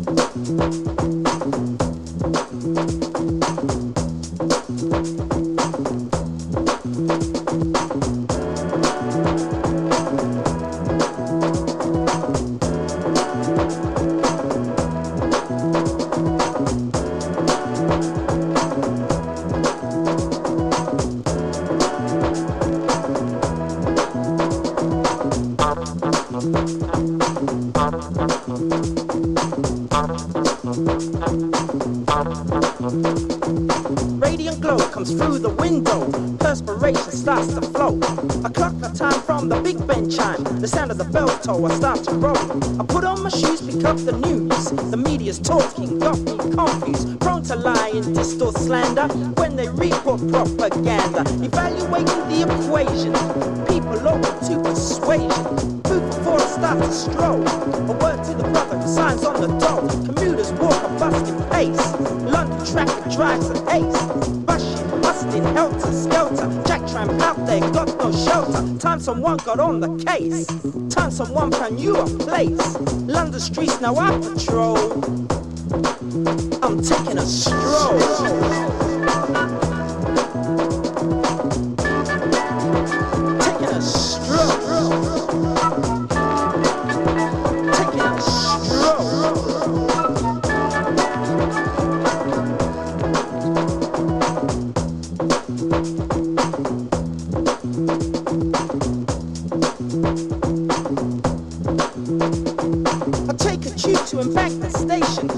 Radiant glow comes through the window. Perspiration starts to flow. I clock the time from the Big Ben chime. The sound of the bell toll, I start to roll. I put on my shoes, pick up the news. The media's talking, got me confused. Prone to lie and distort slander when they report propaganda. Evaluating the equation, people open to persuasion. Food before I start to stroll. A word to the brother who signs on the door. Commuters walk a busting pace. London traffic drives an ace. Rushing, busting, helter skelter. Jack tramp out there, got no shelter. Time someone got on the case. Time someone found you a place. London streets now I patrol. I'm taking a stroll.